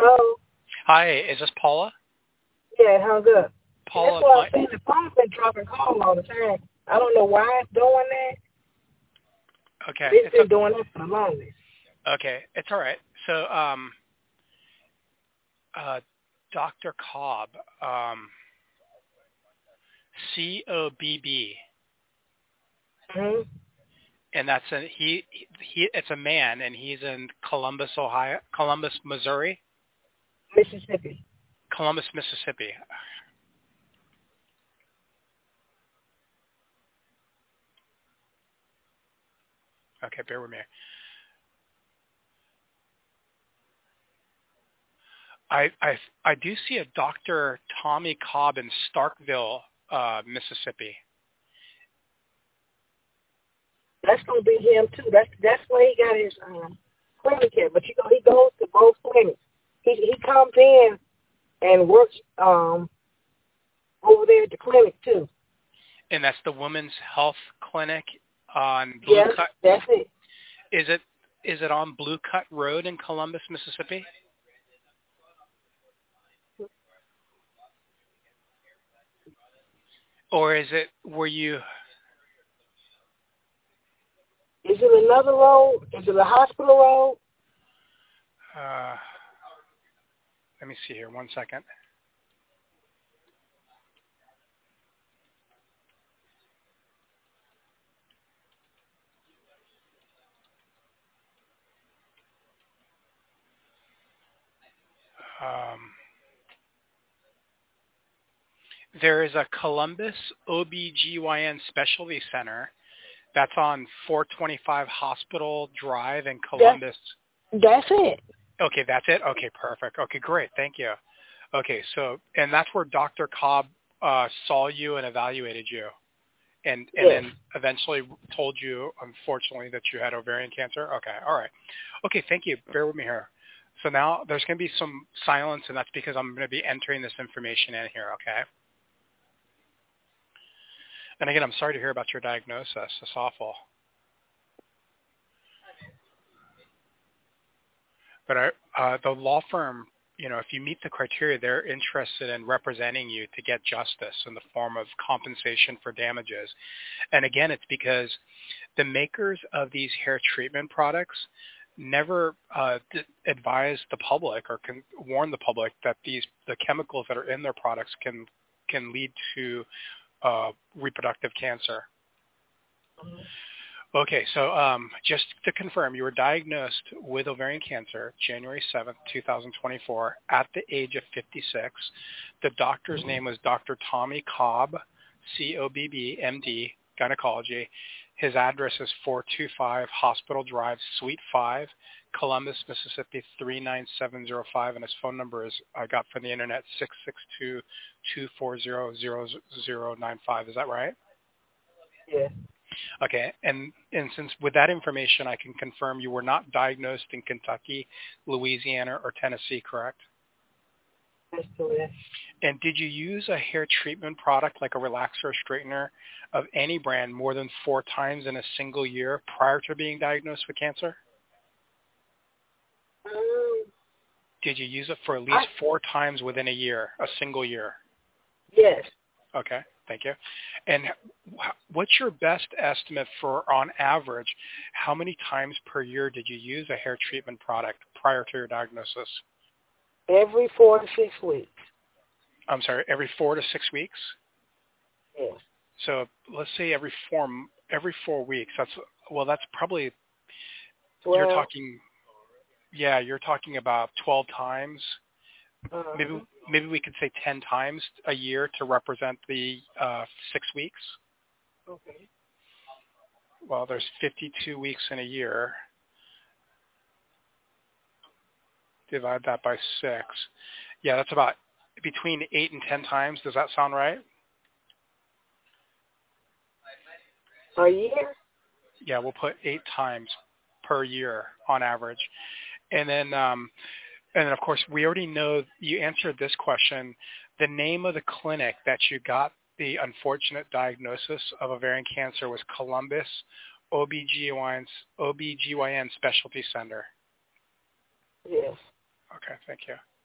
Oh, Hi, is this Paula? yeah, it hung up. And that's Paula, why I'm my saying the phone's been dropping calls all the time. I don't know why it's doing that, but okay, it's been doing that for the longest. it's all right. So, uh, Dr. Cobb, COBB, Hmm. and that's it's a man, and he's in Columbus, Missouri, Mississippi. Columbus, Mississippi. Okay, bear with me. I do see a Dr. Tommy Cobb in Starkville, Mississippi. That's gonna be him too. That's where he got his clinic at. But he goes to both clinics. He comes in and works over there at the clinic too. And that's the Women's Health Clinic on Blue Yes, Cut. that's it. Is it on Blue Cut Road in Columbus, Mississippi? Or is it where you? Is it another road? Is it a hospital road? Uh, Let me see here. One second. Um, there is a Columbus OBGYN Specialty Center that's on 425 Hospital Drive in Columbus. That's it. Okay, that's it? Okay, perfect. Okay, great. Thank you. Okay, so, and that's where Dr. Cobb saw you and evaluated you and Yes. then eventually told you, unfortunately, that you had ovarian cancer? Okay, all right. Okay, thank you. Bear with me here. So now there's going to be some silence, and that's because I'm going to be entering this information in here, okay? And again, I'm sorry to hear about your diagnosis. That's awful. But the law firm, if you meet the criteria, they're interested in representing you to get justice in the form of compensation for damages. And again, it's because the makers of these hair treatment products never advise the public or can warn the public that the chemicals that are in their products can lead to reproductive cancer. Mhm. Okay, so just to confirm, you were diagnosed with ovarian cancer January 7th, 2024 at the age of 56. The doctor's name was Dr. Tommy Cobb, C-O-B-B, M.D., gynecology. His address is 425 Hospital Drive, Suite 5, Columbus, Mississippi 39705, and his phone number is, I got from the internet, 662-240-0095. Is that right? Yeah. Okay, and since with that information, I can confirm you were not diagnosed in Kentucky, Louisiana, or Tennessee, correct? That's correct. And did you use a hair treatment product like a relaxer or straightener of any brand more than 4 times in a single year prior to being diagnosed with cancer? Did you use it for at least 4 times within a year, a single year? Yes. Okay, thank you. And what's your best estimate for, on average, how many times per year did you use a hair treatment product prior to your diagnosis? Every 4 to 6 weeks. I'm sorry, every 4 to 6 weeks? Yes. So let's say every 4 weeks. That's probably, 12. you're talking about 12 times. Uh-huh. Maybe we could say 10 times a year to represent the 6 weeks. Okay. Well, there's 52 weeks in a year. Divide that by 6. Yeah, that's about between 8 and 10 times. Does that sound right? A year? Yeah, we'll put 8 times per year on average. And then of course, we already know you answered this question. The name of the clinic that you got the unfortunate diagnosis of ovarian cancer was Columbus OBGYN Specialty Center. Yes. Okay, thank you.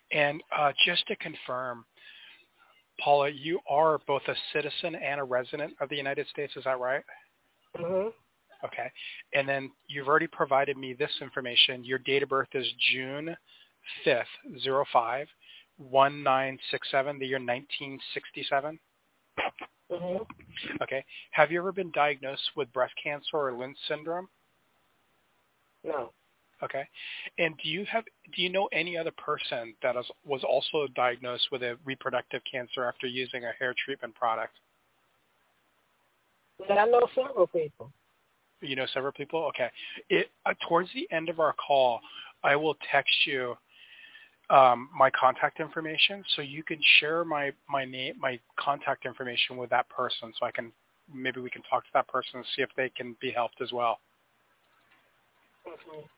And just to confirm, Paula, you are both a citizen and a resident of the United States. Is that right? Mhm. Okay. And then you've already provided me this information. Your date of birth is June 5th, 05, 1967, the year 1967. Mhm. Okay. Have you ever been diagnosed with breast cancer or Lynch syndrome? No. Okay. And do you know any other person that was also diagnosed with a reproductive cancer after using a hair treatment product? And I know several people. You know several people? Okay. Towards the end of our call, I will text you my contact information so you can share my name, my contact information with that person so maybe we can talk to that person and see if they can be helped as well. Mhm.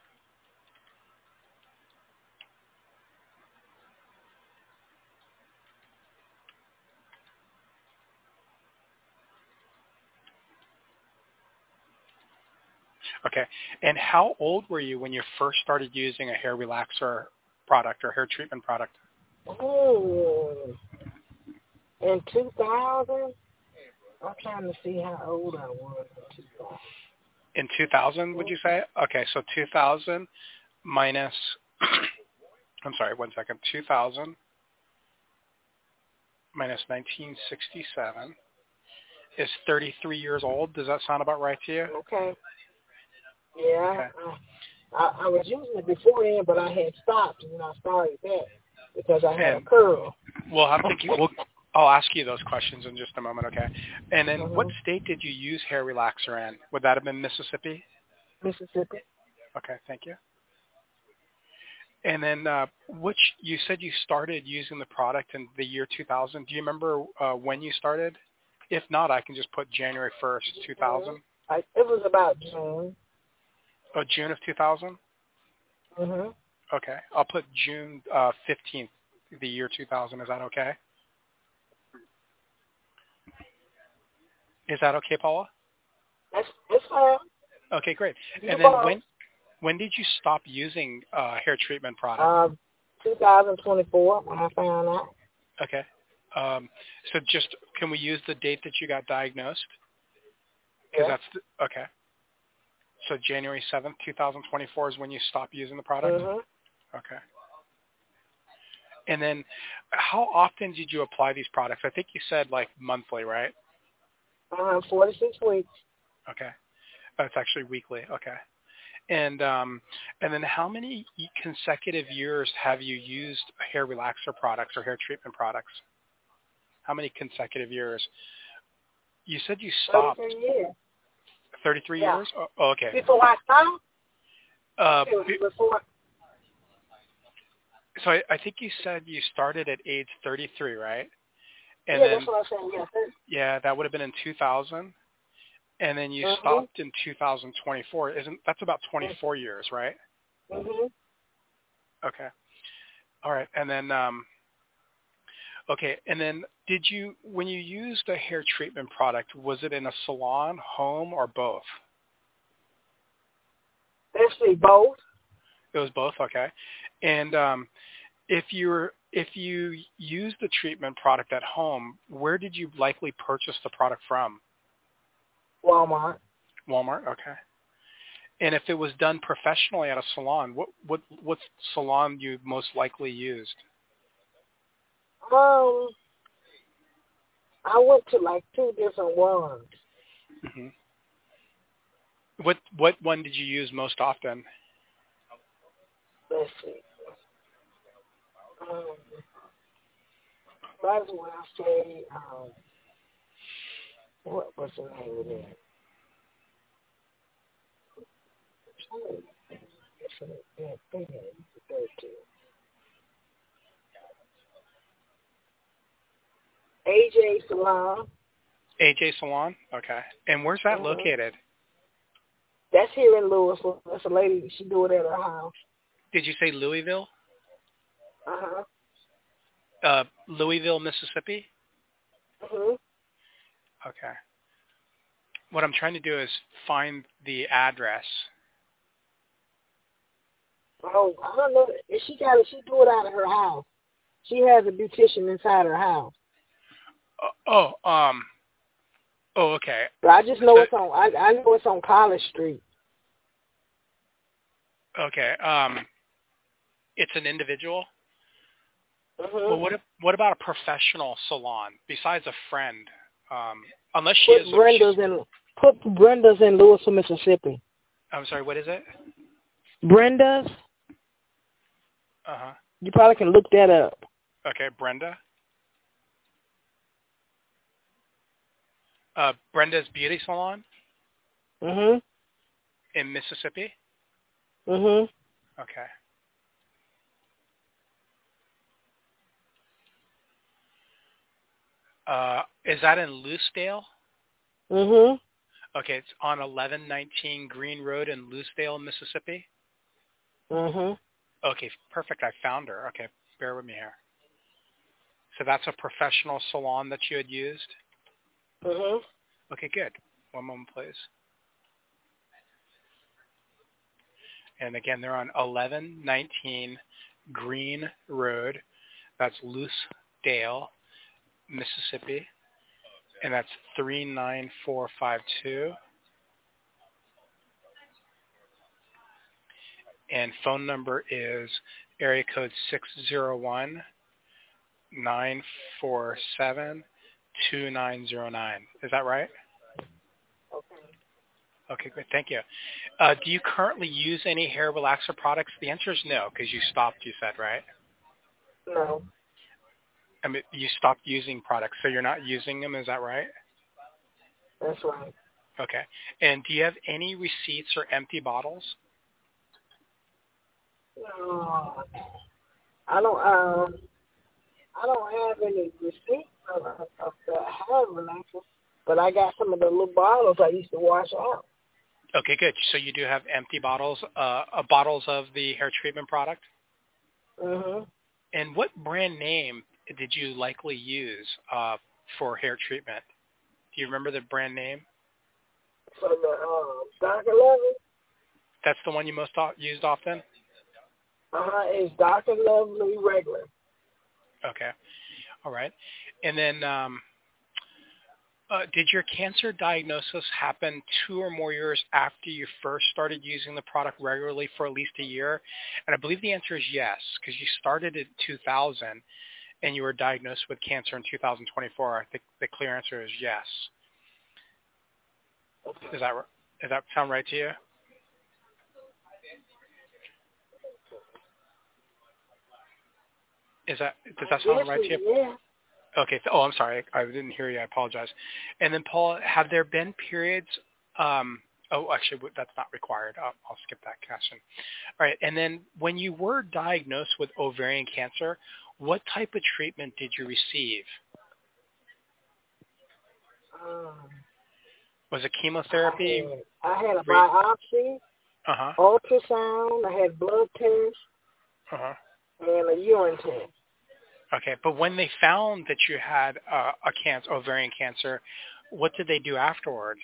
Okay. And how old were you when you first started using a hair relaxer product or hair treatment product? Oh, in 2000, I'm trying to see how old I was in 2000. In 2000, would you say? Okay, so 2000 minus, I'm sorry, 1 second, 2000 minus 1967 is 33 years old. Does that sound about right to you? Okay. Yeah. Okay. I was using it before then, but I had stopped when I started that because I had a And curl. we'll have to, I'll ask you those questions in just a moment, okay? And then what Mhm. state did you use hair relaxer in? Would that have been Mississippi? Mississippi. Okay, thank you. And then you said you started using the product in the year 2000. Do you remember when you started? If not, I can just put January 1st, 2000. It was about June. Oh, June of 2000? Mhm. Okay. I'll put June 15th, the year 2000. Is that okay? Is that okay, Paula? That's fine. Okay, great. You And then both. when did you stop using hair treatment product? 2024 when I found out. Okay. So just can we use the date that you got diagnosed? Because Yeah. okay. So January 7th, 2024 is when you stopped using the product? Mhm. Okay. And then how often did you apply these products? I think you said like monthly, right? 46 weeks. Okay. It's actually weekly. Okay. And then how many consecutive years have you used hair relaxer products or hair treatment products? How many consecutive years? You said you stopped 33 years. 33 Yeah. years? Oh, okay. Before I stopped. Uh, It was before. so I think you said you started at age 33, right? And Yeah, that's then, what I'm saying. Yes. yeah, that would have been in 2000. And then you Mhm. stopped in 2024. That's about 24 years, right? Mhm. Okay. All right. And then, okay. And then when you used a hair treatment product, was it in a salon, home, or both? Actually, both. It was both. Okay. And if you used the treatment product at home, where did you likely purchase the product from? Walmart. Walmart. Okay. And if it was done professionally at a salon, what salon you most likely used? I went to like 2 different ones. Hmm. What one did you use most often? Let's see. Um, might as well say, what was the name of that? That thing I used to go to. AJ Salon. AJ Salon. Okay. And where's that Mhm. located? That's here in Louisville. That's a lady. She do it at her house. Did you say Louisville? Uh-huh. Louisville, Mississippi? Mhm. Okay. What I'm trying to do is find the address. Oh, I don't know. If she got it, she do it out of her house. She has a beautician inside her house. Oh, oh, okay. But I just know So, it's on. I know it's on College Street. okay. It's an individual. Well, Mhm. what about a professional salon besides a friend? Unless she Put is. Brenda's in Louisville, Mississippi. I'm sorry. What is it? Brenda's. Uh-huh. You probably can look that up. Okay, Brenda. Brenda's Beauty Salon Mhm. in Mississippi. Mhm. Okay. Is that in Loosedale? Mhm. Okay, it's on 1119 Green Road in Loosedale, Mississippi. Mhm. Okay, perfect. I found her. Okay, bear with me here. So that's a professional salon that you had used? Mhm. Okay, good. One moment, please. And again, they're on 1119 Green Road. That's Loosedale, Mississippi. And that's 39452. And phone number is area code 601-947-2909. Is that right? Okay. Okay, great. Thank you. Do you currently use any hair relaxer products? The answer is no, because you stopped, you said, right? No, I mean, you stopped using products, so you're not using them, is that right? that's right. Okay. And do you have any receipts or empty bottles? No, I don't. I don't have any receipts of the hair relaxer, but I got some of the little bottles I used to wash out. Okay, good. So you do have empty bottles, bottles of the hair treatment product? Mhm. And what brand name did you likely use for hair treatment? Do you remember the brand name? For the Dr. Lovely. That's the one you most used often? It's Dr. Lovely regular. Okay. All right. And then did your cancer diagnosis happen 2 or more years after you first started using the product regularly for at least a year? And I believe the answer is yes, because you started in 2000 and you were diagnosed with cancer in 2024. I think the clear answer is yes. Does that sound right to you? Does that sound right to you? Yeah. Okay. Oh, I'm sorry. I didn't hear you. I apologize. And then, Paul, have there been periods? Actually, that's not required. I'll skip that question. All right. And then, when you were diagnosed with ovarian cancer, what type of treatment did you receive? Um, Was it chemotherapy? I had a biopsy, Uh huh. ultrasound. I had blood tests Uh huh. and a urine test. Okay. But when they found that you had ovarian cancer, what did they do afterwards?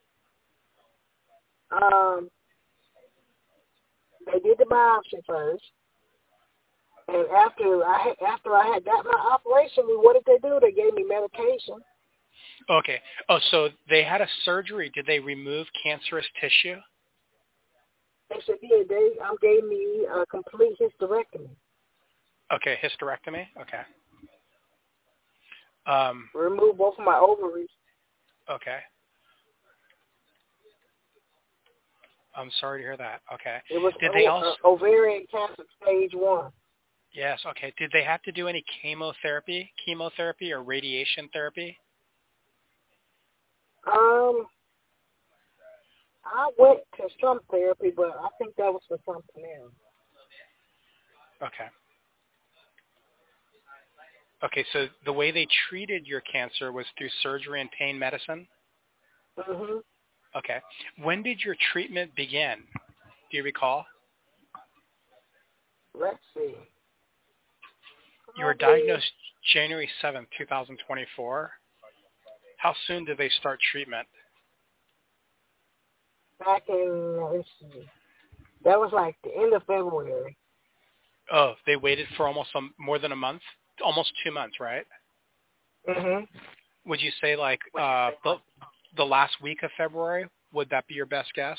They did the biopsy first, and after I had got my operation, what did they do? They gave me medication. Okay. Oh, so they had a surgery. Did they remove cancerous tissue? They said, yeah, they gave me a complete hysterectomy. Okay, hysterectomy. Okay. Remove both of my ovaries. Okay. I'm sorry to hear that. Okay. It was Did they also? ovarian cancer stage 1. Yes. Okay. Did they have to do any chemotherapy or radiation therapy? I went to some therapy, but I think that was for something else. Okay. Okay. So the way they treated your cancer was through surgery and pain medicine? Mhm. Okay. When did your treatment begin? Do you recall? Let's see. You were diagnosed January 7th, 2024. How soon did they start treatment? Back in, let's see, That was like the end of February. Oh, they waited for almost more than a month, almost 2 months, right? Mhm. Would you say like the last week of February? Would that be your best guess?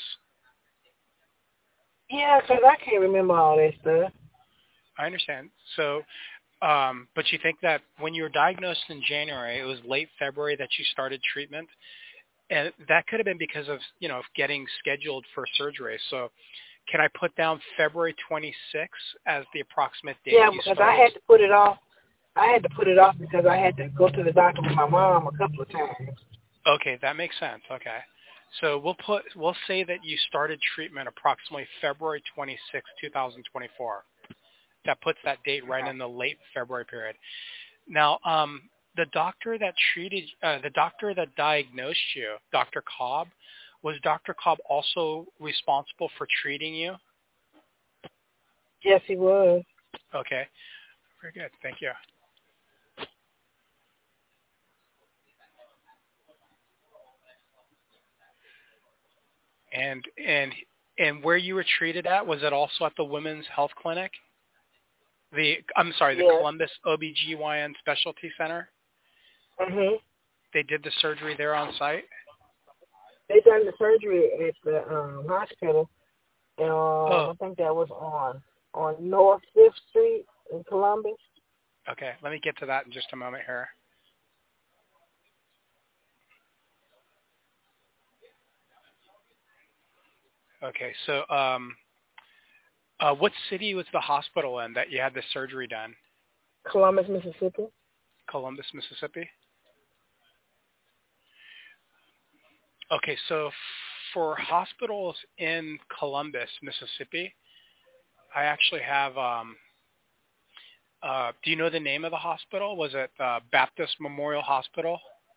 Yeah, 'cause I can't remember all that stuff. I understand. So, but you think that when you were diagnosed in January, it was late February that you started treatment, and that could have been because of getting scheduled for surgery. So, can I put down February 26th as the approximate date Yeah, you because I started? had to put it off. I had to put it off because I had to go to the doctor with my mom a couple of times. Okay, that makes sense. Okay. So we'll say that you started treatment approximately February 26, 2024. That puts that date right Okay. in the late February period. Now, the doctor that the doctor that diagnosed you, Dr. Cobb, was Dr. Cobb also responsible for treating you? Yes, he was. Okay, very good. Thank you. And where you were treated at, was it also at the Women's Health Clinic? The Yes. Columbus OBGYN Specialty Center? Mhm. They did the surgery there on site? They done the surgery at the hospital. Oh, I think that was on North Fifth Street in Columbus. okay. Let me get to that in just a moment here. Okay, so what city was the hospital in that you had the surgery done? Columbus, Mississippi. Columbus, Mississippi? Okay, so for hospitals in Columbus, Mississippi, I actually have, do you know the name of the hospital? Was it Baptist Memorial Hospital?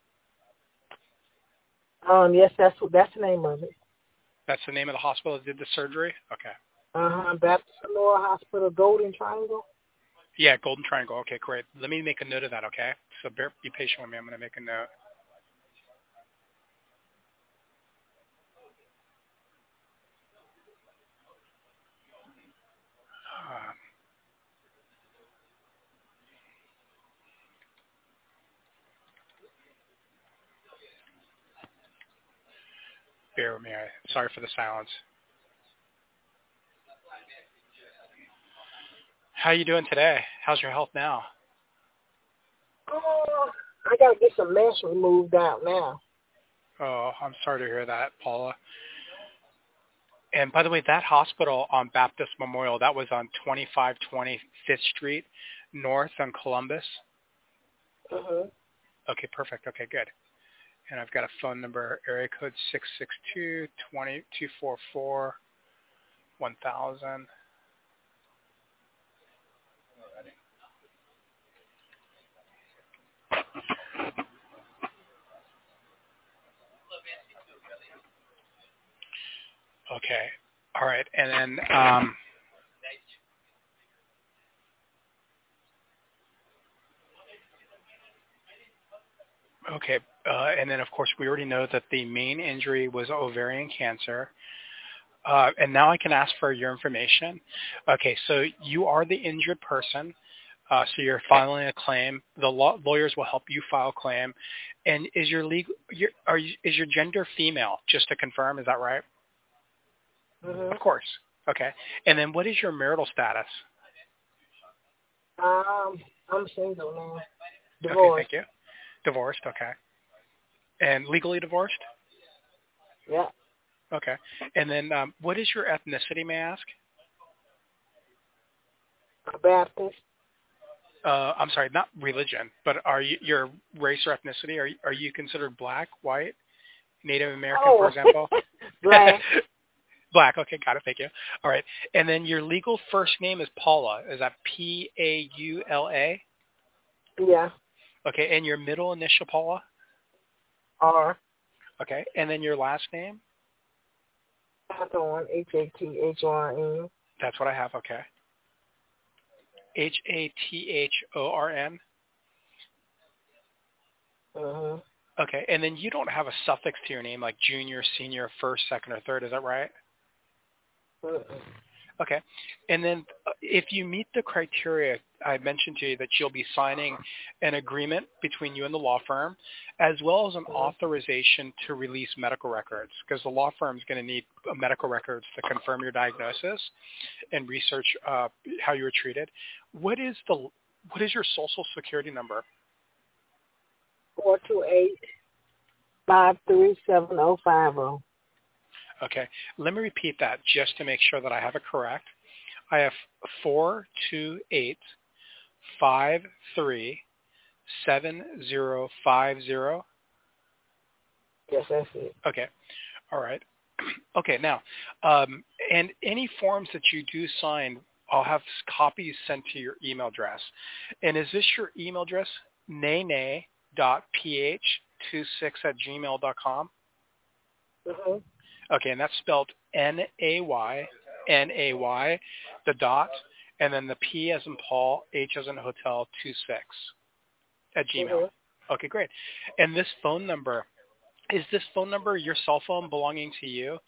Yes, that's the name of it. That's the name of the hospital that did the surgery? Okay. Baptist Memorial Hospital, Golden Triangle. Yeah, Golden Triangle. Okay, great. Let me make a note of that, okay? So be patient with me. I'm going to make a note. Uh, bear with me. Sorry for the silence. How are you doing today? How's your health now? Oh, I gotta get some mesh removed out now. Oh, I'm sorry to hear that, Paula. And by the way, that hospital on Baptist Memorial, that was on 2520 Fifth Street North on Columbus. Mhm. Okay, perfect. Okay, good. And I've got a phone number, area code 662-244-1000. Okay. All right. And then, okay. And then, of course, we already know that the main injury was ovarian cancer. And now I can ask for your information. Okay, so you are the injured person. So you're filing a claim. The lawyers will help you file a claim. And is is your gender female? Just to confirm, is that right? Of Mhm. course. Okay. And then what is your marital status? I'm single now. Okay, thank Divorced. you. Divorced. Okay. And legally divorced? Yeah. Okay. And then what is your ethnicity, may I ask? A Baptist. I'm sorry, not religion, but are you your race or ethnicity? Are you considered black, white, Native American, for Oh, example? black. Black. Okay, got it. Thank you. All right. And then your legal first name is Paula. Is that Paula? Yeah. Okay. And your middle initial, Paula? R. Okay. And then your last name? Hathorn. Hathorn. That's what I have. Okay. Hathorn. Mhm. Okay. And then you don't have a suffix to your name like junior, senior, first, second, or third. Is that right? Mm-mm. Okay. And then if you meet the criteria, I mentioned to you that you'll be signing an agreement between you and the law firm, as well as an authorization to release medical records, because the law firm is going to need medical records to confirm your diagnosis and research how you were treated. What is your social security number? 428-537-050. Okay. Let me repeat that just to make sure that I have it correct. I have 428-537-050. Yes, that's it. Okay. All right. Okay. Now, and any forms that you do sign, I'll have copies sent to your email address. And is this your email address? nene.ph26@gmail.com? Mm-hmm. Okay, and that's spelled N-A-Y, N-A-Y, the dot, and then the P as in Paul, H as in Hotel, 26 at Gmail. Mm-hmm. Okay, great. And this phone number, is this phone number your cell phone belonging to you?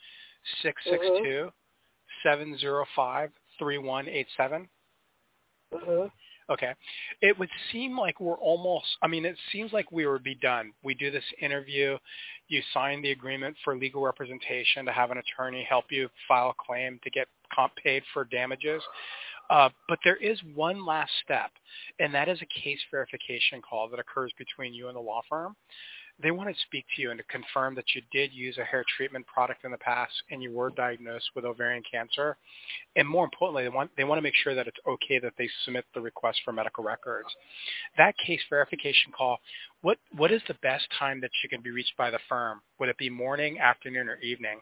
662-705-3187? Mm-hmm. Okay. It would seem like it seems like we would be done. We do this interview. You sign the agreement for legal representation to have an attorney help you file a claim to get comp paid for damages. But there is one last step, and that is a case verification call that occurs between you and the law firm. They want to speak to you and to confirm that you did use a hair treatment product in the past and you were diagnosed with ovarian cancer. And more importantly, they want to make sure that it's okay that they submit the request for medical records. That case verification call, what is the best time that you can be reached by the firm? Would it be morning, afternoon, or evening?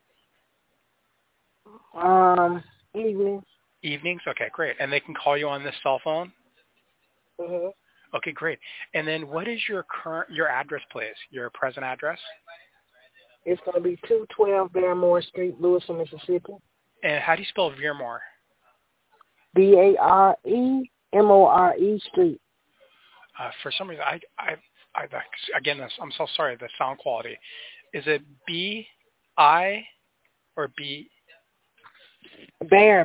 Evening. Evenings? Okay, great. And they can call you on this cell phone? Mm-hmm. Okay, great. And then what is your address, please? Your present address? It's going to be 212 Barrymore Street, Lewiston, Mississippi. And how do you spell Veermore? Baremore Street. For some reason, again, I'm so sorry, the sound quality. Is it B-I or B? Bear,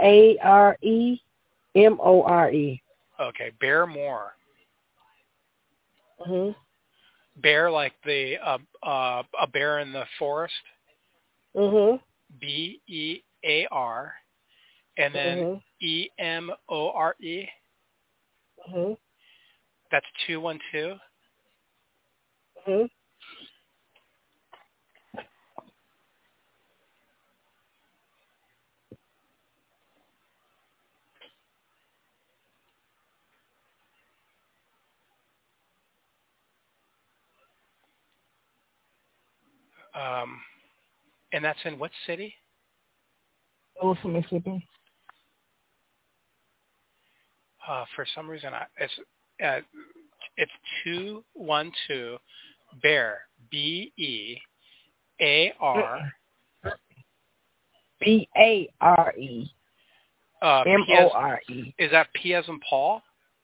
Baremore. Okay, Baremore. Mm-hmm. Bear like a bear in the forest. Mm-hmm. B-E-A-R, and then E-M-O-R-E. Mm-hmm. That's 212. Mm-hmm. And that's in what city? Lewiston, Mississippi. For some reason, it's 212 Bear, B-E-A-R. Baremore. Is that P as in Paul?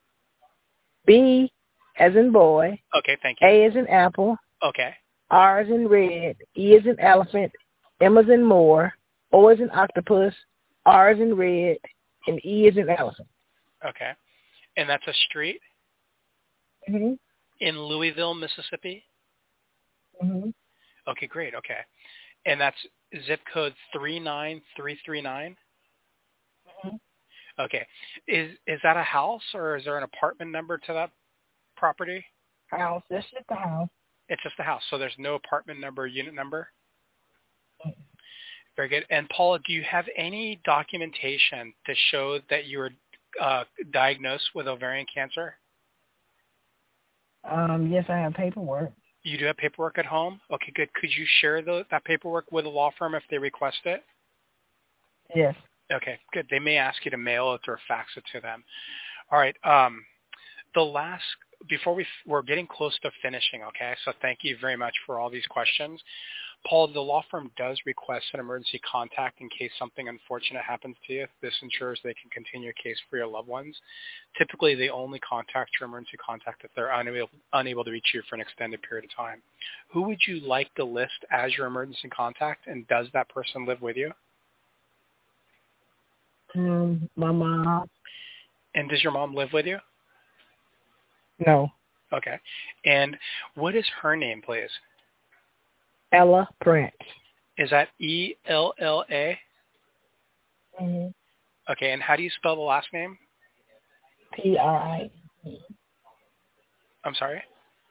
B as in boy. Okay, thank you. A as in apple. Okay. R as in red. E as in elephant. M as in more. O as in octopus. R as in red. And E as in elephant. Okay. And that's a street? Mm-hmm. In Louisville, Mississippi? Mm-hmm. Okay, great. Okay. And that's zip code 39339? Mm-hmm. Okay. Is that a house or is there an apartment number to that property? House. That's just the house. It's just a house, so there's no apartment number, unit number? Very good. And Paula, do you have any documentation to show that you were diagnosed with ovarian cancer? Yes, I have paperwork. You do have paperwork at home? Okay, good. Could you share that paperwork with a law firm if they request it? Yes. Okay, good. They may ask you to mail it or fax it to them. All right. Before we're getting close to finishing, okay? So thank you very much for all these questions. Paul, the law firm does request an emergency contact in case something unfortunate happens to you. This ensures they can continue a case for your loved ones. Typically, they only contact your emergency contact if they're unable to reach you for an extended period of time. Who would you like to list as your emergency contact, and does that person live with you? My mom. And does your mom live with you? No. Okay. And what is her name, please? Ella Prince. Is that Ella? Mm-hmm. Okay. And how do you spell the last name? Prince. I'm sorry?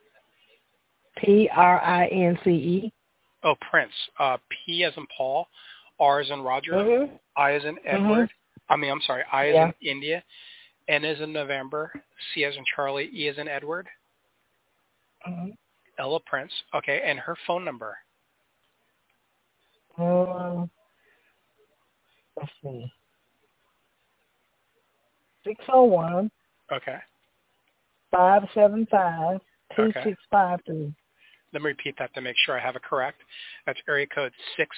Prince. Oh, Prince. P as in Paul, R as in Roger, Mhm. I as in Mhm. Edward. I'm sorry, I as Yeah. in India, N as in November, C as in Charlie, E as in Edward, Mhm. Ella Prince. Okay. And her phone number? Um, let's see. 601 Okay. 575 two Okay. six five three. Let me repeat that to make sure I have it correct. That's area code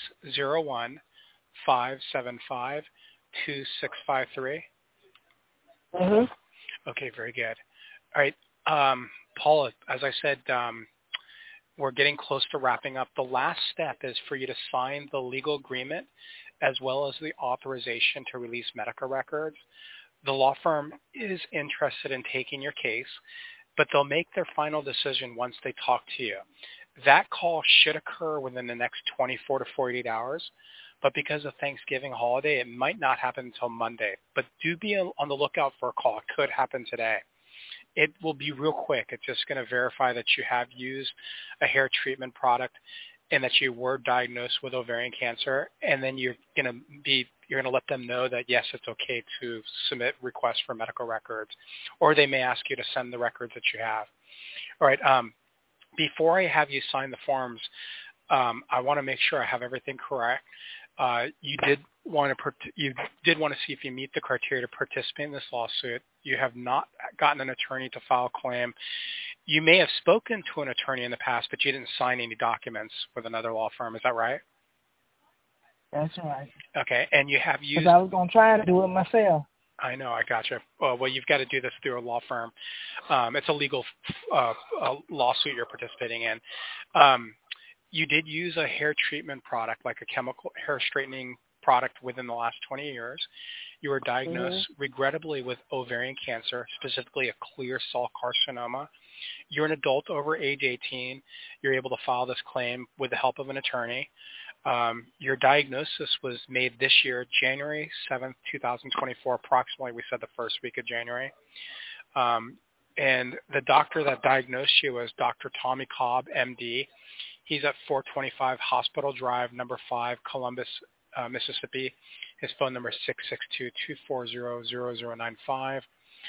601-575-2653. Mhm. Okay, very good. All right, Paula, as I said, we're getting close to wrapping up. The last step is for you to sign the legal agreement as well as the authorization to release medical records. The law firm is interested in taking your case, but they'll make their final decision once they talk to you. That call should occur within the next 24 to 48 hours, but because of Thanksgiving holiday, it might not happen until Monday. But do be on the lookout for a call. It could happen today. It will be real quick. It's just going to verify that you have used a hair treatment product and that you were diagnosed with ovarian cancer, and then you're going to let them know that yes, it's okay to submit requests for medical records, or they may ask you to send the records that you have. All right. Before I have you sign the forms, I want to make sure I have everything correct. You did want to see if you meet the criteria to participate in this lawsuit. You have not gotten an attorney to file a claim. You may have spoken to an attorney in the past, but you didn't sign any documents with another law firm. Is that right? That's right. Okay. And you have used. Because I was gonna try to do it myself. I know. I gotcha. Well, you've got to do this through a law firm. It's a legal lawsuit you're participating in. You did use a hair treatment product, like a chemical hair straightening product, within the last 20 years. You were diagnosed, regrettably, with ovarian cancer, specifically a clear cell carcinoma. You're an adult over age 18. You're able to file this claim with the help of an attorney. Your diagnosis was made this year, January 7th, 2024, approximately, we said the first week of January. And the doctor that diagnosed you was Dr. Tommy Cobb, MD. He's at 425 Hospital Drive, number 5, Columbus, Mississippi. His phone number is 662-240-0095.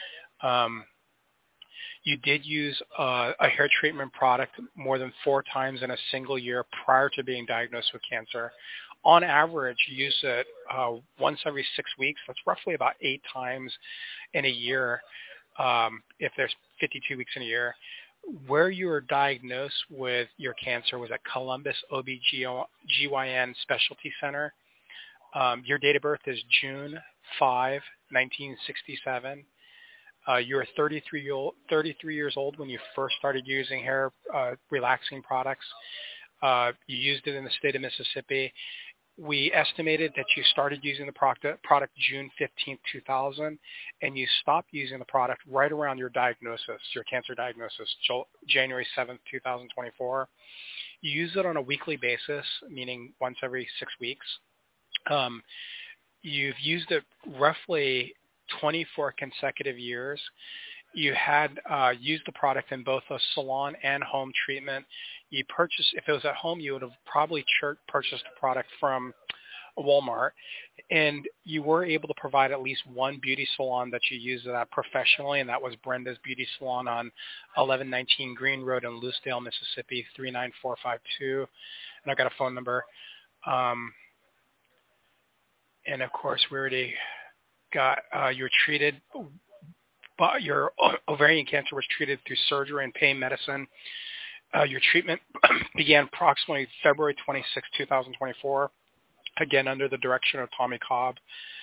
You did use a hair treatment product more than 4 times in a single year prior to being diagnosed with cancer. On average, you use it once every 6 weeks. That's roughly about 8 times in a year, if there's 52 weeks in a year. Where you were diagnosed with your cancer was at Columbus OB-GYN Specialty Center. Your date of birth is June 5, 1967. You were 33 years old when you first started using hair relaxing products. You used it in the state of Mississippi. We estimated that you started using the product June 15, 2000, and you stopped using the product right around your diagnosis, your cancer diagnosis, January 7th, 2024. You use it on a weekly basis, meaning once every 6 weeks. You've used it roughly 24 consecutive years. You had used the product in both a salon and home treatment. You purchased, if it was at home, you would have probably purchased the product from Walmart, and you were able to provide at least one beauty salon that you used that professionally, and that was Brenda's Beauty Salon on 1119 Green Road in Lucedale, Mississippi, 39452. And I got a phone number. And of course, we already got you were treated. But your ovarian cancer was treated through surgery and pain medicine. Your treatment began approximately February 26, 2024, again under the direction of Tommy Cobb.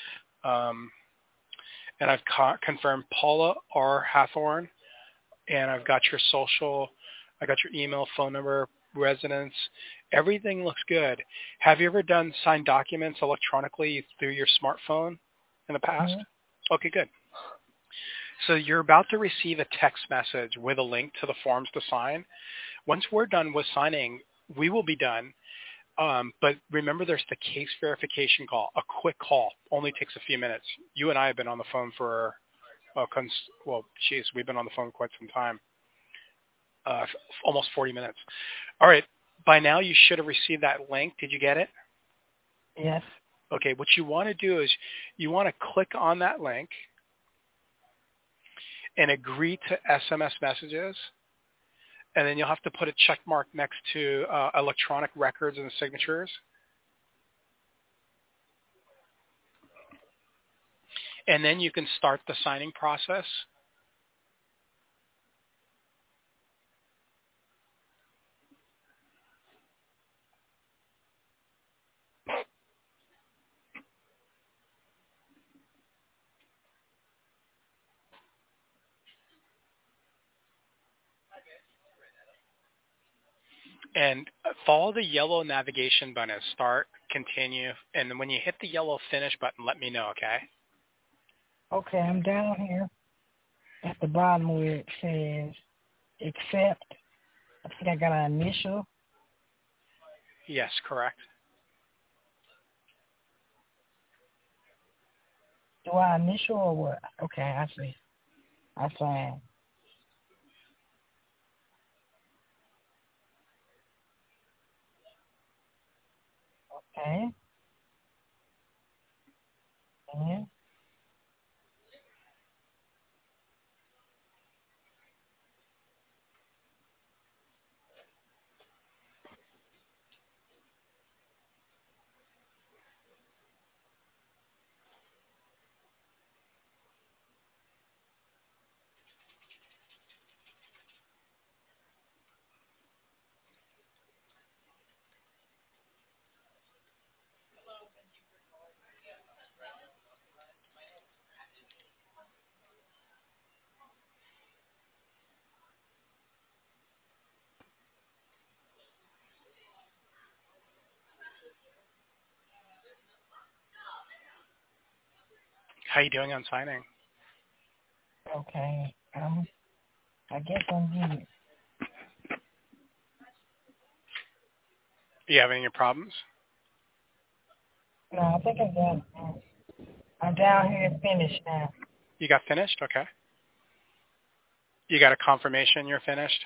And I've confirmed Paula R. Hathorn, and I've got your social, I got your email, phone number, residence. Everything looks good. Have you ever signed documents electronically through your smartphone? in the past? Mm-hmm. Okay, good. So you're about to receive a text message with a link to the forms to sign. Once we're done with signing, we will be done. But remember, there's the case verification call, a quick call, only takes a few minutes. You and I have been on the phone for, we've been on the phone quite some time, almost 40 minutes. All right, by now you should have received that link. Did you get it? Yes. Okay, what you want to do is you want to click on that link and agree to SMS messages. And then you'll have to put a check mark next to electronic records and signatures. And then you can start the signing process. And follow the yellow navigation button. Start, continue, and then when you hit the yellow finish button, let me know, okay? Okay, I'm down here at the bottom where it says accept. I think I got an initial. Yes, correct. Do I initial or what? Okay, I see. I sign. Okay. And How you doing on signing? okay. I guess I'm good. You having any problems? No, I think I'm done. I'm down here and finished now. You got finished? Okay. You got a confirmation you're finished?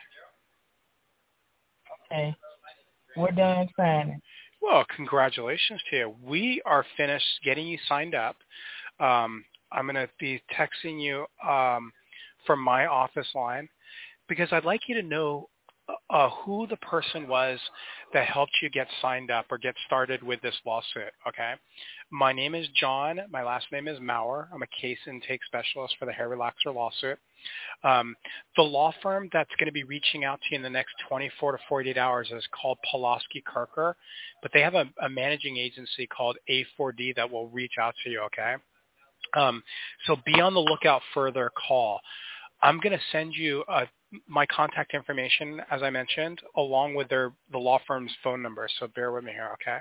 Okay. We're done signing. Well, congratulations to you. We are finished getting you signed up. I'm going to be texting you from my office line because I'd like you to know who the person was that helped you get signed up or get started with this lawsuit, okay? My name is John. My last name is Maurer. I'm a case intake specialist for the hair relaxer lawsuit. The law firm that's going to be reaching out to you in the next 24 to 48 hours is called Pulaski Kirker, but they have a managing agency called A4D that will reach out to you, okay? So be on the lookout for their call. I'm going to send you my contact information, as I mentioned, along with the law firm's phone number, so bear with me here, okay?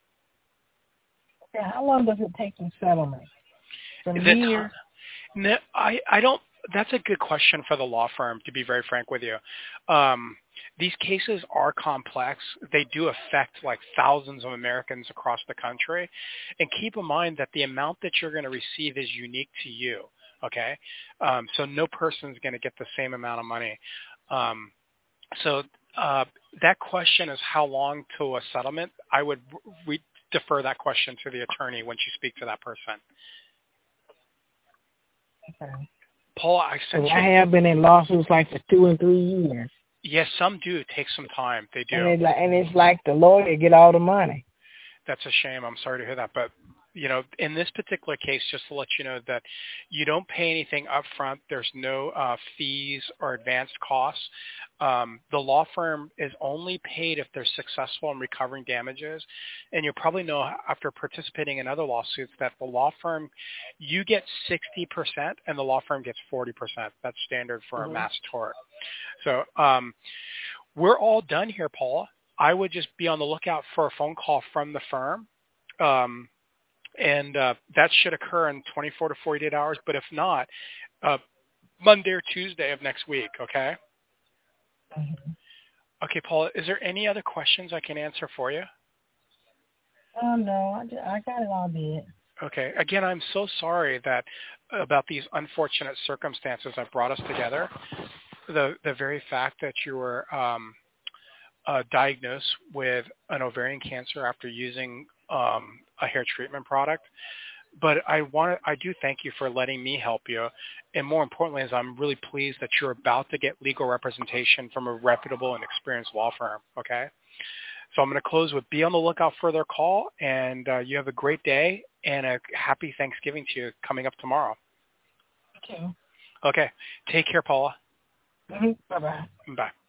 Okay, how long does it take in settlement? From here? No, I don't. That's a good question for the law firm, to be very frank with you. These cases are complex. They do affect like thousands of Americans across the country. And keep in mind that the amount that you're going to receive is unique to you, okay? So no person's going to get the same amount of money. So that question is how long to a settlement. I would defer that question to the attorney once you speak to that person. Okay. Paul, I have been in lawsuits like for 2 and 3 years. Yes, some do take some time. They do. And it's like the lawyer get all the money. That's a shame. I'm sorry to hear that. But, you know, in this particular case, just to let you know that you don't pay anything up front. There's no fees or advanced costs. The law firm is only paid if they're successful in recovering damages. And you probably know after participating in other lawsuits that the law firm, you get 60% and the law firm gets 40%. That's standard for a mass tort. So we're all done here, Paula. I would just be on the lookout for a phone call from the firm. And that should occur in 24 to 48 hours. But if not, Monday or Tuesday of next week, okay? Mm-hmm. Okay, Paula, is there any other questions I can answer for you? No, I got it all bid. Okay. Again, I'm so sorry that about these unfortunate circumstances that brought us together. The very fact that you were diagnosed with an ovarian cancer after using a hair treatment product. But I do thank you for letting me help you. And more importantly, is I'm really pleased that you're about to get legal representation from a reputable and experienced law firm. Okay. So I'm going to close with be on the lookout for their call, and you have a great day and a happy Thanksgiving to you coming up tomorrow. Okay. Okay. Take care, Paula. Mm-hmm. Bye-bye. Bye.